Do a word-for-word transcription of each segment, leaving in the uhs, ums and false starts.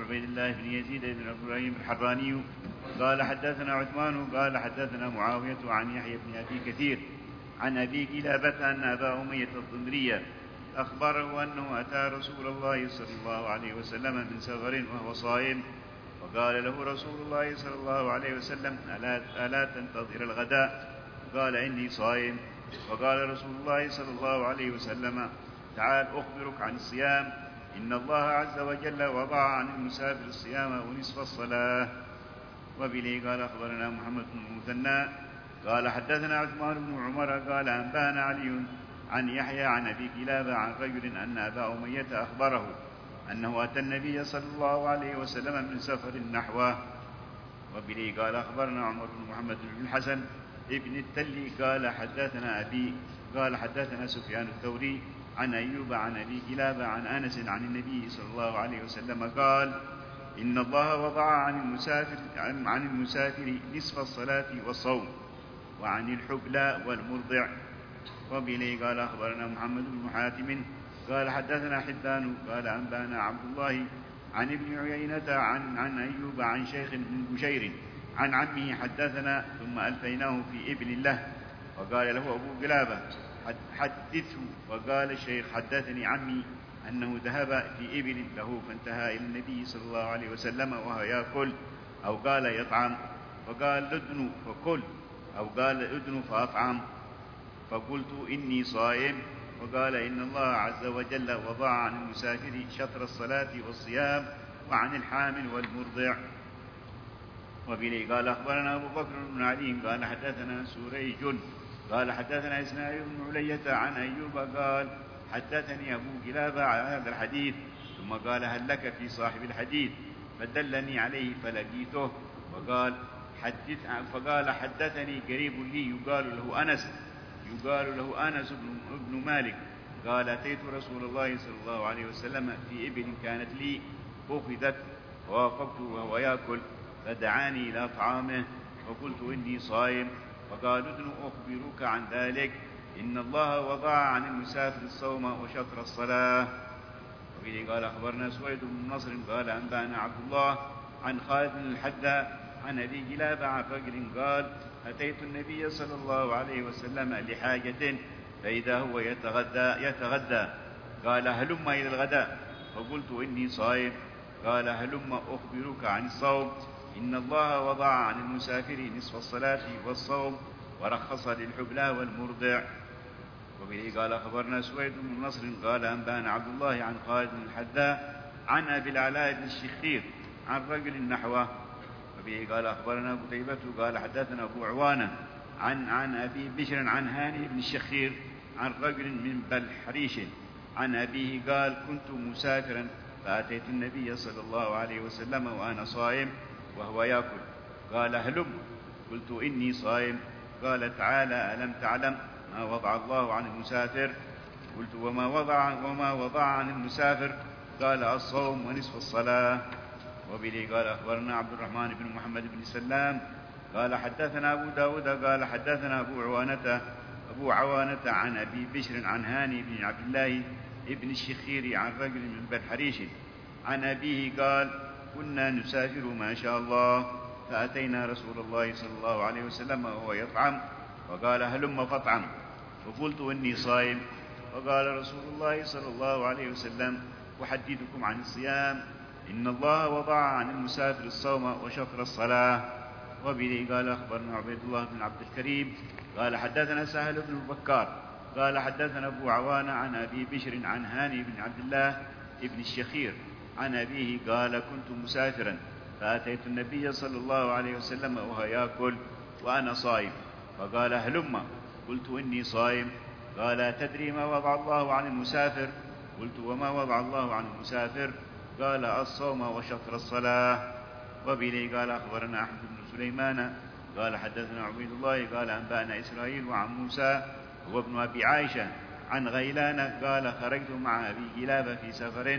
عبيد الله بن يزيد بن إبراهيم الحراني قال حدثنا عثمان قال حدثنا معاوية عن يحيى بن أبي كثير عن أبي كلابة أن أبا أمية الضمري أخبره أنه أتى رسول الله صلى الله عليه وسلم من سفر وهو صائم، وقال له رسول الله صلى الله عليه وسلم: ألا, ألا تنتظر الغداء؟ قال: إني صائم. وقال رسول الله صلى الله عليه وسلم: تعال أخبرك عن الصيام، إن الله عز وجل وضع عن المسافر الصيام ونصف الصلاة. وبه قال أخبرنا محمد بن المثنى قال حدثنا عثمان بن عمر قال أنبانا علي عن يحيى عن أبي كلابة عن رجل أن أبا أمية أخبره أنه أتى النبي صلى الله عليه وسلم من سفر نحوه. وبه قال أخبرنا عمر بن محمد بن الحسن ابن التلي قال حدثنا أبي قال حدثنا سفيان الثوري عن أيوب عن أبي كلابة عن أنس عن النبي صلى الله عليه وسلم قال: إن الله وضع عن المسافر, عن المسافر نصف الصلاة والصوم وعن الحبلى والمرضع. وبه قال أخبرنا محمد بن حاتم قال حدثنا حبان قال أنبانا عبد الله عن ابن عيينة عن, عن أيوب عن شيخ بن بشير عن عمه حدثنا ثم ألفيناه في إبل له. وقال له أبو كلابة: حدثه. وقال الشيخ: حدثني عمي أنه ذهب في إبل له فانتهى إلى النبي صلى الله عليه وسلم وهو يأكل أو قال يطعم، فقال: أدن فكل أو قال أدن فأطعم، فقلت: إني صائم. وقال: إن الله عز وجل وضع عن المسافر شطر الصلاة والصيام وعن الحامل والمرضع. وبه قال أخبرنا أبو بكر بن علي قال حدثنا سريج قال حدثنا إسماعيل بن علية عن أيوب قال حدثني أبو كلابة على هذا الحديث، ثم قال: هل لك في صاحب الحديث؟ فدلني عليه فلقيته. وقال حدث فقال: حدثني قريب لي يقال له أنس يقال له أنس بن مالك قال: أتيت رسول الله صلى الله عليه وسلم في إبل كانت لي أخذت فوافقته وهو يأكل فدعاني إلى طعامه فقلت: إني صائم. فقال: أدن أخبرك عن ذلك، إن الله وضع عن المسافر الصوم وشطر الصلاة. وبه قال أخبرنا سويد بن نصر قال أنبانا عبد الله عن خالد بن الحذاء عن أبي كلابة عن رجل قال: أتيت النبي صلى الله عليه وسلم لحاجة فإذا هو يتغدى يتغدى قال: هلم إلى الغداء؟ فقلت: إني صائم. قال: هلم أخبرك عن الصوم، إن الله وضع عن المسافر نصف الصلاة والصوم ورخص للحبلى والمرضع. وبه قال أخبرنا سويد بن نصر قال أنبانا عبد الله عن خالد بن الحذاء عن أبي العلاء بن الشخير عن رجل نحوه. وبه قال أخبرنا قتيبة قال حدثنا أبو عوانة عن عن أبي بشر عن هاني بن الشخير عن رجل من بلحريش عن أبيه قال: كنت مسافرا فأتيت النبي صلى الله عليه وسلم وأنا صائم وهو يأكل، قال: هلم؟ قلت: إني صائم. قال: تعالى، ألم تعلم ما وضع الله عن المسافر؟ قلت: وما وضع وما وضع عن المسافر؟ قال: الصوم ونصف الصلاة. وبه قال أخبرنا عبد الرحمن بن محمد بن سلام قال حدثنا أبو داود قال حدثنا أبو عوانة أبو عوانة عن أبي بشر عن هاني بن عبد الله ابن الشخير عن رجل من بلحريش عن أبيه قال: كنا نسافر ما شاء الله فأتينا رسول الله صلى الله عليه وسلم وهو يطعم وقال: هلم فاطعم. فقلت: إني صائم. وقال رسول الله صلى الله عليه وسلم: أحدثكم عن الصيام، إن الله وضع عن المسافر الصوم وشطر الصلاة. وبه قال أخبرنا عبيد الله بن عبد الكريم قال حدثنا سهل بن بكار قال حدثنا أبو عوانة عن أبي بشر عن هاني بن عبد الله ابن الشخير عن أبيه قال: كنت مسافرا فأتيت النبي صلى الله عليه وسلم وهو يأكل وأنا صائم، فقال: هلم؟ قلت: إني صائم. قال: تدري ما وضع الله عن المسافر؟ قلت: وما وضع الله عن المسافر؟ قال: الصوم وشطر الصلاة. وبه قال أخبرنا أحمد بن سليمان قال حدثنا عبيد الله قال أنبأنا إسرائيل وعن موسى هو ابن أبي عائشة عن غيلان قال: خرجت مع أبي كلابة في سفر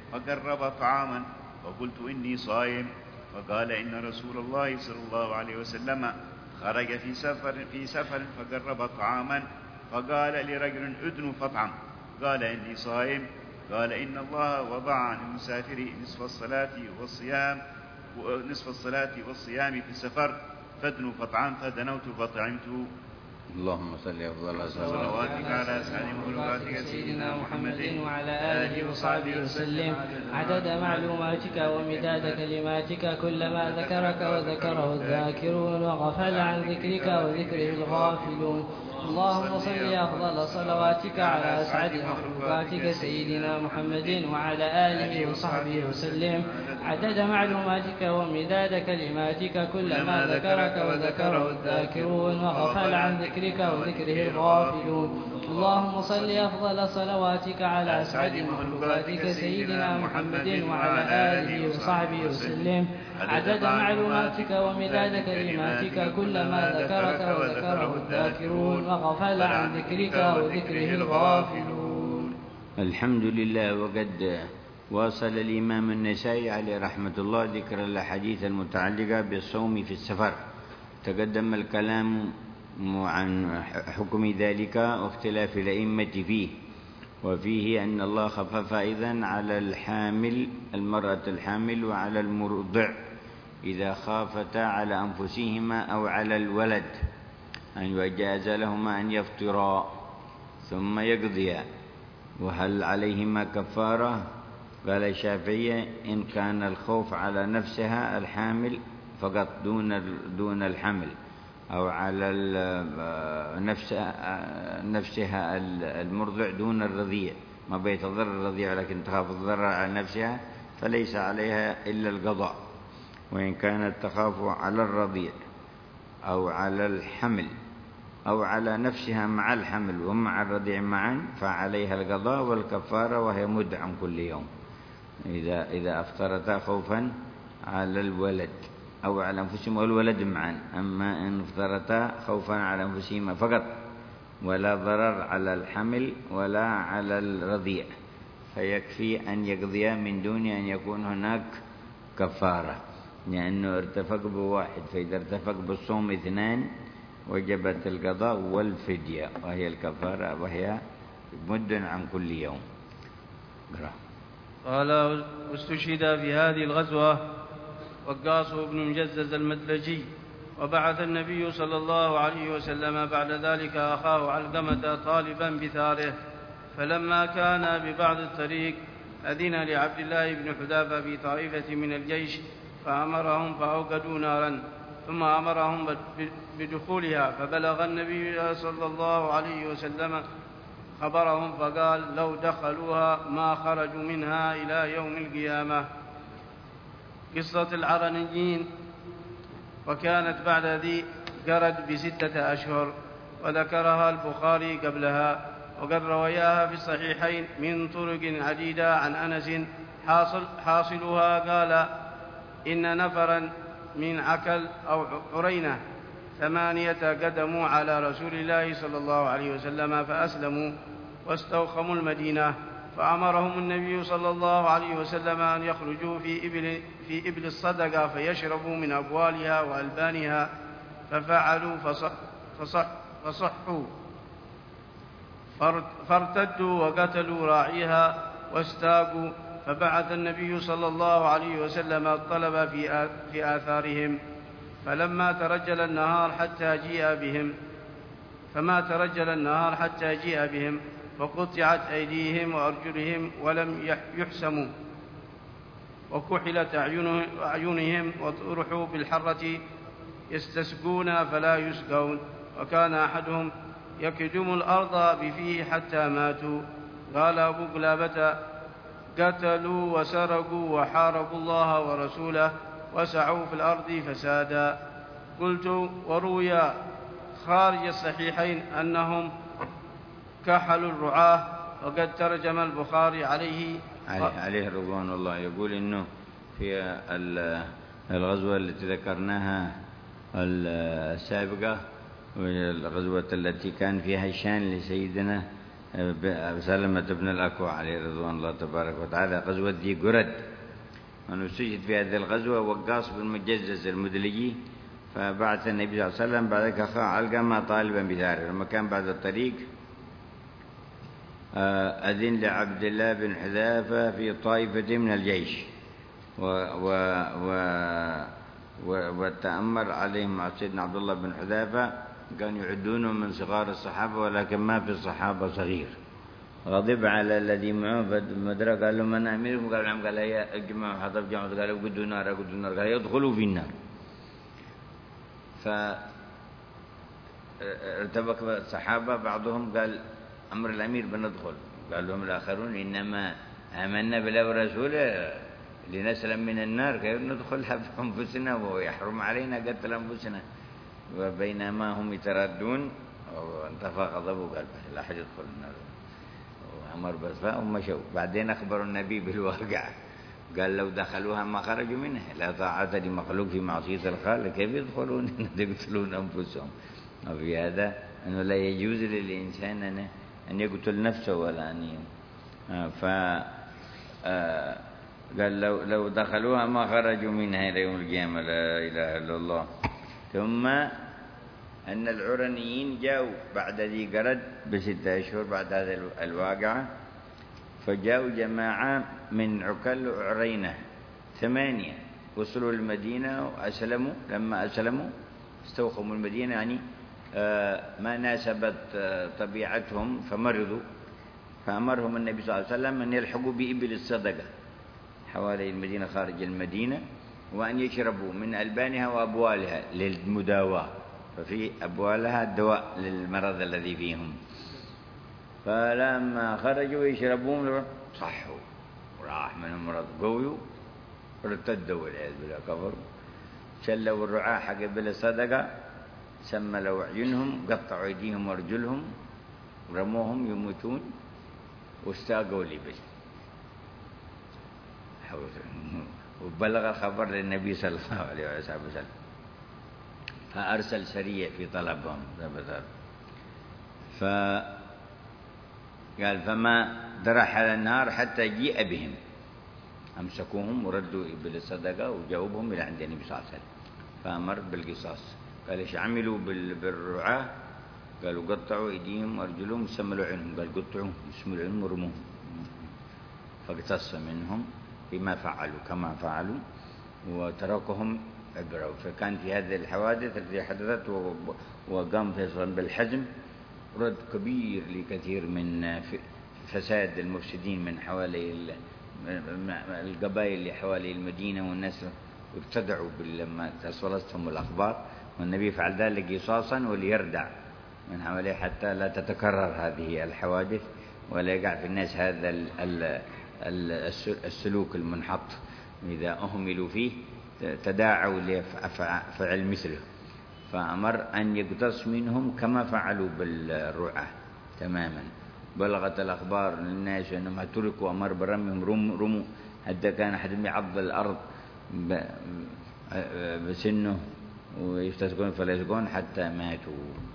فقرب طعاما وقلت: إني صائم. وقال: إن رسول الله صلى الله عليه وسلم خرج في سفر في سفر فقرب طعاما فقال لرجل: أدن فاطعم. قال: إني صائم. قال إن الله وضع عن المسافر نصف الصلاة والصيام نصف الصلاة والصيام في السفر، فادنوا فطعام، فدنوت فطعمت. اللهم صل أفضل صلواتك على سعد مخلوقاتك سيدنا محمد وعلى آله وصحبه وسلم عدد معلوماتك ومداد كلماتك، كلما ذكرك وذكره الذاكرون وغفل عن ذكرك وذكره الغافلون. اللهم صل أفضل صلواتك على أسعد مخلوقاتك سيدنا محمد وعلى آله وصحبه وسلم عدد معلوماتك ومداد كلماتك، كلما ذكرك وذكره الذاكرون وغفل عن ذكرك وذكره الغافلون. اللهم صل أفضل صلواتك على أسعد مخلوقاتك سيدنا محمد وعلى آله وصحبه وسلم عدد معلوماتك ومداد كلماتك، كلما ذكرك وذكره الذاكرون وغفل عن ذكرك وذكره الغافلون. الحمد لله. وقد واصل الإمام النسائي عليه رحمة الله ذكر الأحاديث المتعلقة بالصوم في السفر. تقدم الكلام عن حكم ذلك واختلاف الأئمة فيه، وفيه أن الله خفف أيضا على الحامل المرأة الحامل وعلى المرضع إذا خافتا على أنفسهما أو على الولد أن يجاز لهما أن يفطرا ثم يقضيا. وهل عليهما كفارة؟ قال الشافعي إن كان الخوف على نفسها الحامل فقط دون دون الحمل، أو على نفسها المرضع دون الرضيع، ما بيتضرر الرضيع لكن تخاف الضرر على نفسها فليس عليها إلا القضاء. وإن كانت تخاف على الرضيع أو على الحمل أو على نفسها مع الحمل ومع الرضيع معا فعليها القضاء والكفارة، وهي مد عن كل يوم إذا إذا أفطرتا خوفا على الولد أو على أنفسهم والولد معا. أما إن افطرتا خوفا على أنفسهما فقط ولا ضرر على الحمل ولا على الرضيع فيكفي أن يقضيا من دون أن يكون هناك كفارة، لأنه ارتفق بواحد، فإذا ارتفق بالصوم اثنان وجبت القضاء والفدية وهي الكفارة، وهي مد عن كل يوم. قال واستشهد في هذه الغزوة وقاص بن مجزز المدلجي. وبعث النبي صلى الله عليه وسلم بعد ذلك أخاه علقمة طالبا بثاره، فلما كان ببعض الطريق أذن لعبد الله بن حذافة بطائفة من الجيش فأمرهم فأوقدوا نارا، ثم أمرهم بدخولها، فبلغ النبي صلى الله عليه وسلم خبرهم فقال لو دخلوها ما خرجوا منها إلى يوم القيامة. قصة العرنيين. وكانت بعد ذي قرد بستة أشهر، وذكرها البخاري قبلها، وقد رواياها في الصحيحين من طرق عديدة عن أنس. حاصل حاصلها قال إن نفرا من عكل أو عرينة ثمانية قدموا على رسول الله صلى الله عليه وسلم فأسلموا واستوخموا المدينة، فأمرهم النبي صلى الله عليه وسلم أن يخرجوا في إبل, في إبل الصدقة فيشربوا من أبوالها وألبانها، ففعلوا فصح فصح فصحوا فارتدوا وقتلوا راعيها واستاقوا، فبعث النبي صلى الله عليه وسلم الطلب في آثارهم، فلما ترجل النهار حتى جيء بهم فما ترجل النهار حتى جيء بهم فقطعت أيديهم وأرجلهم ولم يحسموا، وكحلت أعينهم وطرحوا بالحرة يستسقون فلا يسقون، وكان أحدهم يكدم الأرض بفيه حتى ماتوا. قال أبو قلابة قتلوا وسرقوا وحاربوا الله ورسوله وسعوا في الأرض فسادا. قلت وروي خارج الصحيحين أنهم كحلوا الرعاة، وقد ترجم البخاري عليه عليه رضوان الله. يقول إنه في الغزوة التي ذكرناها السابقة والغزوة التي كان فيها الشان لسيدنا سلمة بن الأكوع عليه رضوان الله تبارك وتعالى، غزوة ذي قرد، أنه استشهد في هذه الغزوة وقاص بن مجزز المدلجي، فبعث النبي صلى الله عليه وسلم بعد ذلك أخاه علقمة طالبا بثاره. لما كان بعد الطريق أذن لعبد الله بن حذافة في طائفة من الجيش و و و وتأمر عليهم مع سيدنا عبد الله بن حذافة، كانوا يعدونه من صغار الصحابة ولكن ما في الصحابة صغير. غضب على الذي معه فمدرك قال لهم أنا أميركم، قال نعم، قال هيا اجمعوا حطب جمعوا، قالوا قدوا نار قدوا النار، قال يدخلوا في النار. فارتبك الصحابة بعضهم قال أمر الأمير بندخل، قال لهم الآخرون إنما آمنا بالله ورسوله لنسلم من النار، كيف ندخلها بأنفسنا ويحرم علينا قتل أنفسنا. وبينما هم يتردون وانتفى غضبه قال لا أحد يدخل النار، وأمر بصفاء ومشوا. بعدين أخبروا النبي بالواقع، قال لو دخلوها ما خرجوا منها، لا طاعة لمخلوق في معصية الخالق، كيف يدخلون يقتلون أنفسهم. وفي هذا أنه لا يجوز للإنسان أن يقتل نفسه ولا أن ف قال لو لو دخلوها ما خرجوا منها إلى يوم القيامة. لا إله إلا الله. ثم أن العرنيين جاءوا بعد ذي قرد بستة أشهر بعد هذا الواقعة، فجاءوا جماعة من عكل عرينة ثمانية، وصلوا المدينة وأسلموا. لما أسلموا استوخموا المدينة، يعني ما ناسبت طبيعتهم فمرضوا، فأمرهم النبي صلى الله عليه وسلم أن يلحقوا بإبل الصدقة حوالي المدينة خارج المدينة، وأن يشربوا من ألبانها وأبوالها للمداواة، ففي أبوالها دواء للمرض الذي فيهم. فلما خرجوا يشربون صحوا وراح منهم مرض قوي ارتدوا والعياذ بالله كفروا. شلوا الرعاة حق إبل الصدقة، سملوا أعينهم، قطعوا أيديهم وأرجلهم، رموهم يموتون، واستاقوا الإبل. وبلغ الخبر للنبي صلى الله عليه وسلم، فأرسل سرية في طلبهم. فقال فما درح على النهار حتى جيء بهم، أمسكوهم وردوا إبل الصدقة وجاوبهم إلى عند النبي صلى الله عليه وسلم، فأمر بالقصاص. قال إيش عملوا بالرعاة؟ قالوا قطعوا أيديهم وأرجلهم وسملوا عينهم، قال قطعوا وسملوا عينهم ورموهم، فاقتص منهم بما فعلوا كما فعلوا وتركهم عبرة. فكان في هذه الحوادث التي حدثت وقام فيصل بالحزم رد كبير لكثير من فساد المفسدين من حوالي القبائل اللي حوالي المدينة، والناس ابتدعوا لما وصلتهم الأخبار، والنبي فعل ذلك قصاصا وليردع من حواليه حتى لا تتكرر هذه الحوادث ولا يقع في الناس هذا السلوك المنحط. إذا أهملوا فيه تداعوا لفعل مثله، فأمر أن يقتص منهم كما فعلوا بالرعاة تماما. بلغت الأخبار للناس أنهم تركوا، أمر برمهم رموا رموا حتى كان أحدهم يعض الأرض بسنه ويستسقون فلا يسقون حتى ماتوا.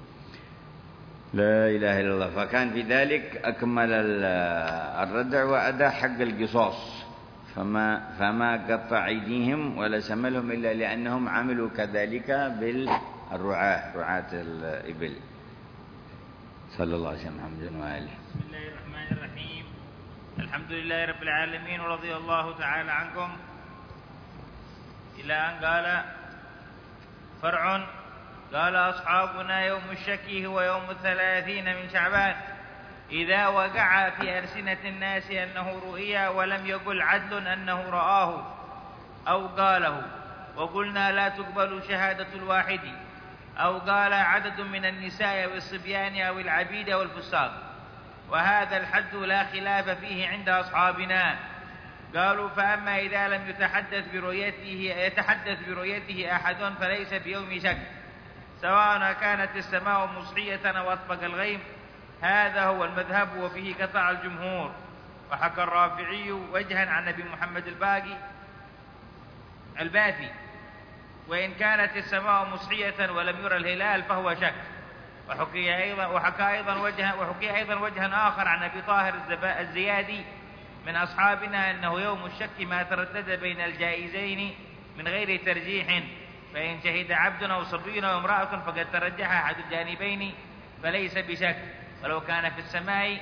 لا إله إلا الله. فكان في ذلك أكمل الردع وأدى حق القصاص، فما, فما قطع أيديهم ولا سملهم إلا لأنهم عملوا كذلك بالرعاة رعاة الإبل. صلى الله عليه وسلم محمد وآله. بسم الله الرحمن الرحيم. الحمد لله رب العالمين ورضي الله تعالى عنكم، إلى أن قال فرع قال أصحابنا يوم الشك هو يوم الثلاثين من شعبان، إذا وقع في ألسنة الناس أنه رؤيا ولم يقل عدل أنه رآه أو قاله، وقلنا لا تقبل شهادة الواحد، أو قال عدد من النساء والصبيان أو العبيد والفساق، وهذا الحد لا خلاف فيه عند أصحابنا. قالوا فأما إذا لم يتحدث برؤيته يتحدث برؤيته أحد فليس بيوم شك، سواء كانت السماء مصحية أو أطبق الغيم، هذا هو المذهب وفيه قطع الجمهور. وحكى الرافعي وجها عن أبي محمد الباقي الباثي، وإن كانت السماء مصحية ولم يرى الهلال فهو شك. وحكي أيضا وحكى أيضا وجها وحكي أيضا وجها آخر عن أبي طاهر الزيادي من أصحابنا أنه يوم الشك ما تردد بين الجائزين من غير ترجيح، فإن شهد عبد أو صبي أو امرأة فقد ترجح أحد الجانبين فليس بشك، ولو كان في السماء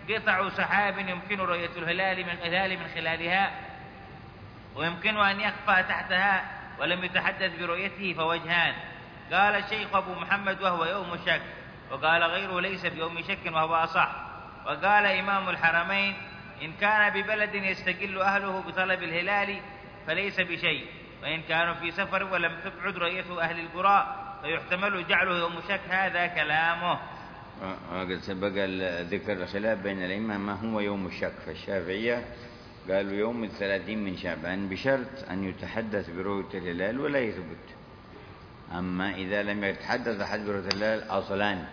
قطع سحاب يمكن رؤية الهلال من الهلال من خلالها، ويمكن أن يخفى تحتها ولم يتحدث برؤيته، فوجهان. قال الشيخ أبو محمد وهو يوم شك، وقال غيره ليس بيوم شك وهو أصح. وقال إمام الحرمين إن كان ببلد يستقل أهله بطلب الهلال فليس بشيء، وإن كانوا في سفر ولم تبعد رؤية أهل القرى فيحتمل جعله يوم شك. هذا كلامه. قد سبق ذكر الخلاف بين الأئمة ما هو يوم الشك. فالشافعية قالوا يوم الثلاثين من شعبان بشرط أن يتحدث برؤية الهلال ولا يثبت. أما إذا لم يتحدث أحد برؤية الهلال أصلا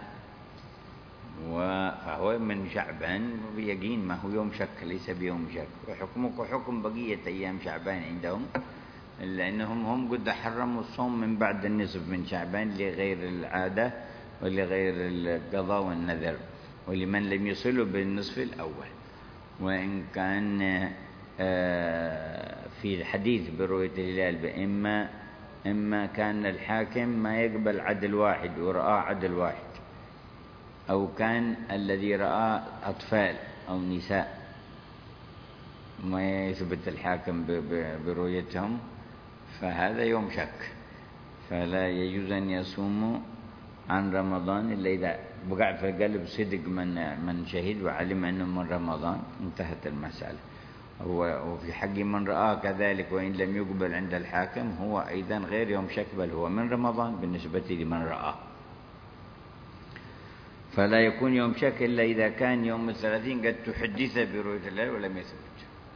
فهو من شعبان بيقين ما هو يوم شك ليس بيوم شك. وحكمك حكم بقية أيام شعبان عندهم، إلا أنهم هم قد حرموا الصوم من بعد النصف من شعبان لغير العادة ولغير القضاء والنذر ولمن لم يصلوا بالنصف الأول. وإن كان في الحديث برؤية الهلال بإما إما كان الحاكم ما يقبل عدل واحد ورآه عدل واحد، أو كان الذي رآه أطفال أو نساء ما يثبت الحاكم برؤيتهم، فهذا يوم شك. فلا يجوز أن يصوموا عن رمضان إلا إذا بقع في قلب صدق من من شهد وعلم أنه من رمضان، انتهت المسألة. وفي حق من رآه كذلك وإن لم يقبل عند الحاكم هو أيضا غير يوم شك، بل هو من رمضان بالنسبة لمن رآه. فلا يكون يوم شك إلا إذا كان يوم الثلاثين قد تحدث برؤية الله ولم يثبت.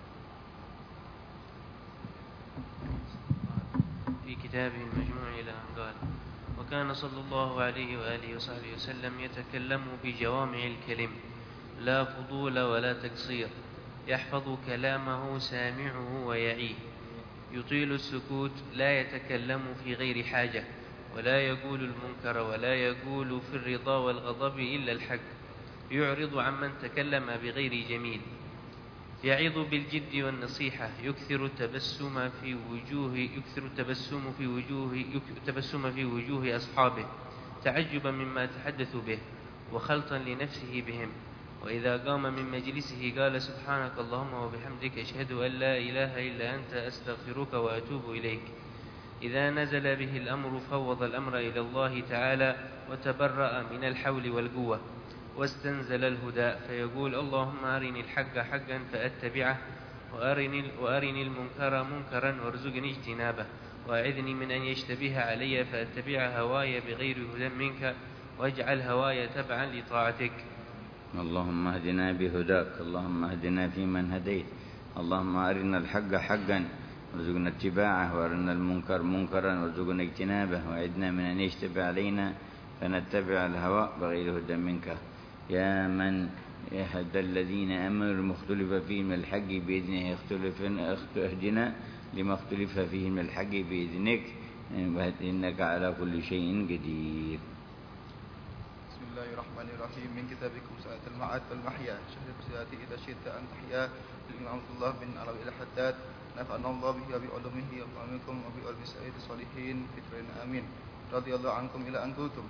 في كتابه المجموع إلى أن قال: وكان صلى الله عليه وآله وصحبه وسلم يتكلم بجوامع الكلم لا فضول ولا تقصير، يحفظ كلامه سامعه ويعيه، يطيل السكوت، لا يتكلم في غير حاجة، ولا يقول المنكر، ولا يقول في الرضا والغضب إلا الحق، يعرض عمن تكلم بغير جميل، يعظ بالجد والنصيحة، يكثر التبسم في وجوه يكثر التبسم في وجوه التبسم في وجوه أصحابه تعجبا مما تحدثوا به وخلطا لنفسه بهم. وإذا قام من مجلسه قال: سبحانك اللهم وبحمدك، أشهد أن لا إله إلا أنت، أستغفرك وأتوب إليك. إذا نزل به الأمر فوض الأمر إلى الله تعالى وتبرأ من الحول والقوة، واستنزل الهدى فيقول: اللهم أرني الحق حقا فأتبعه، وأرني, وأرني المنكر منكرا وارزقني اجتنابه، وأعذني من أن يشتبه علي فأتبع هواي بغير هدى منك، واجعل هواي تبعا لطاعتك. اللهم اهدنا بهداك، اللهم اهدنا فيمن هديت، اللهم أرنا الحق حقا وارزقنا اتباعه، وأرنا المنكر منكرا وارزقنا اجتنابه، وأعذنا من أن يشتبه علينا فنتبع الهوى بغير هدى منك. يا من يهدى الذين آمنوا المختلف فيه من الحق بإذنه يختلف اهدنا لما اختلف فيه من الحق بإذنك إنك على كل شيء قدير. بسم الله الرحمن الرحيم. من كتابكم ساعة المعاد والمحيا، شهر القصيدة إذا شئت أن تحيا، للإمام عبد الله بن علوي الحداد، نفعنا الله به وبعلومه وبعلمكم وبعلم سائر الصالحين في الدارين آمين. رضي الله عنكم إلى أن قلتم.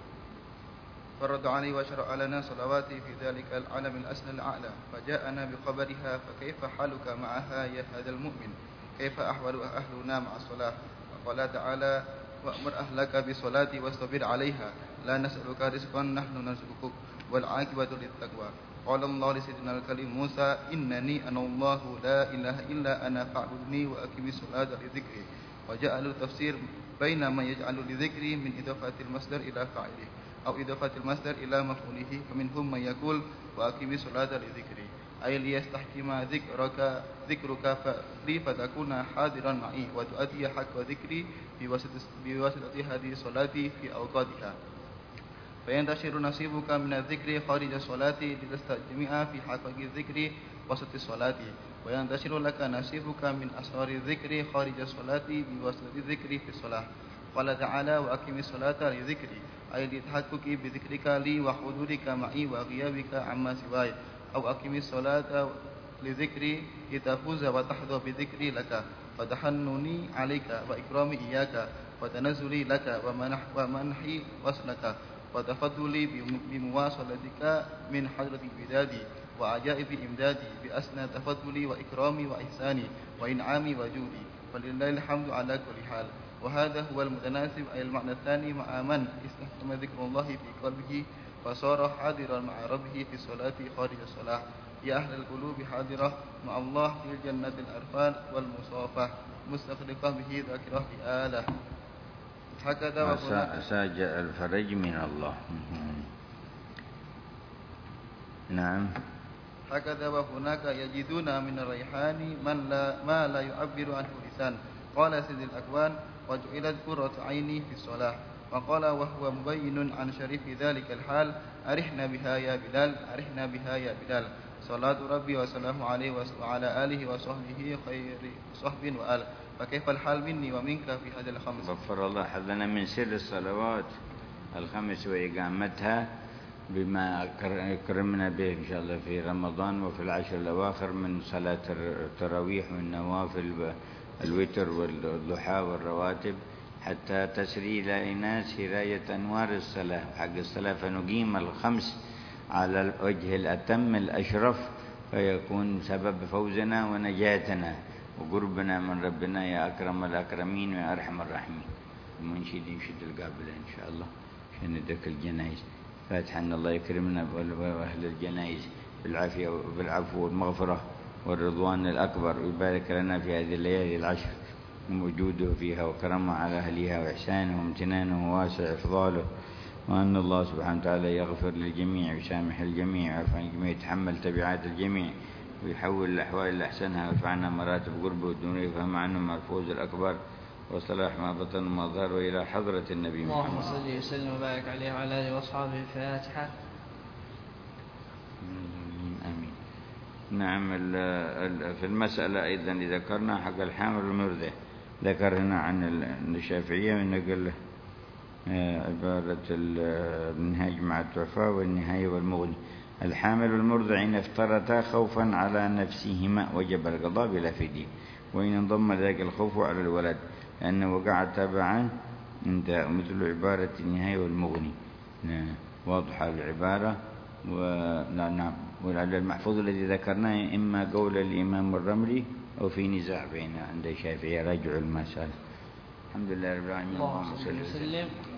فرد علي وشرع لنا صلواتي في ذلك العالم الأسنى الأعلى، فجاءنا بخبرها، فكيف حالك معها يا هذا المؤمن؟ كيف أحوال أهلنا مع الصلاة؟ وقال تعالى: وأمر أهلك بالصلاة واصطبر عليها، لا نسألك رزقا نحن نرزقك والعاقبة للتقوى. قال الله لسيدنا الكريم موسى: إنني أنا الله لا إله إلا أنا فاعبدني وأقم الصلاة لذكري. وجعلوا التفسير بين ما يجعل لذكري من إضافة المصدر إلى فاعله أو إضافة المصدر إلى مفعوله، فمنهم من يقول وأقم الصلاة لذكري، أي ليستحكم ذكرك ذكرك لي فتكون حاضرا معي وتؤدي حق ذكري بواسطة هذه الصلاة في أوقاتها. فينتشر نصيبك من الذكر خارج الصلاة لتستجمع في حق الذكر وسط الصلاة، وينتشر لك نصيبك من أسرار الذكر خارج الصلاة بواسطة الذكر في الصلاة. قال تعالى: وأقم الصلاة لذكري، أي لتحقق بذكرك لي وحضورك معي وغيابك عما سواي، أو أقم الصلاة لذكري لتفوز وتحظى بذكري لك، فتحنني عليك وإكرامي إياك، وتنزلي لك ومنح ومنحي وصلك، وتفضلي بمواصلتك من حضرة الوداد، وعجائب إمدادي بأسنى تفضلي وإكرامي وإحساني وإنعامي وجودي، فلله الحمد على كل حال. وهذا هو المتناسب أي المعنى الثاني مع من استحكم ذكر الله في قلبه فصار حاضرا مع ربه في الصلاة خارج الصلاة. يا أهل القلوب حاضرة مع الله في الجنة الأرفان والمصافة مستخلقة به ذاكرة آله. هكذا وهناك ساجع الفرج من الله. نعم. هكذا وهناك يجدون من الريحان من لا ما لا يعبر عنه لسان. قال سيد الأكوان: وجعلت قرة عيني في الصلاة. وقال وهو مبين عن شريف ذلك الحال: أرحنا بها يا بلال، أرحنا بها يا بلال. صلاة ربي وسلامه عليه وعلى آله وصحبه خير صحب وآل. فكيف الحال مني ومنك في هذا الخمس؟ غفر الله حظنا من سر الصلوات الخمس وإقامتها بما كرمنا به إن شاء الله في رمضان وفي العشر الأواخر من صلاة التراويح والنوافل الوتر والضحى والرواتب، حتى تسري إلينا سراية أنوار الصلاة حق الصلاة، فنقيم الخمس على الوجه الأتم الأشرف، فيكون سبب فوزنا ونجاتنا وقربنا من ربنا يا أكرم الأكرمين ويا أرحم الراحمين. المنشد ينشد القابلة إن شاء الله عشان ندك الجنائز. فاتحا الله يكرمنا وأهل الجنائز بالعافية وبالعفو والمغفرة والرضوان الأكبر، ويبارك لنا في هذه الليالي العشر ووجوده فيها وكرمه على أهلها وإحسانه وامتنانه وواسع إفضاله، وأن الله سبحانه وتعالى يغفر للجميع ويسامح الجميع ويعفو عن الجميع ويتحمل تبعات الجميع ويحول الأحوال لأحسنها ويرفعنا مراتب قربه ودونه ويفهم عنهم الفوز الأكبر وصلاح ما بطن وما ظهر وإلى حضرة النبي محمد. اللهم صل وسلم وبارك عليه وعلى آله وأصحابه. الفاتحة. آمين. نعم. في المسألة أيضا ذكرنا حق الحامل والمرضع، ذكرنا عن الشافعية ونقل عبارة المنهاج مع التوفى والنهاية والمغني. الحامل والمرضع إن افترتا خوفا على نفسهما وجب القضاء بلا فدية، وإن انضم ذلك الخوف على الولد لأنه وقع تبعا عند مثل عبارة النهاية والمغني. واضحة العبارة. ونعم. والعدل المحفوظ الذي ذكرناه إما قول الإمام الرملي أو في نزاع بين عند الشافعي. راجع المسألة. الحمد لله رب العالمين. اللهم صل وسلم.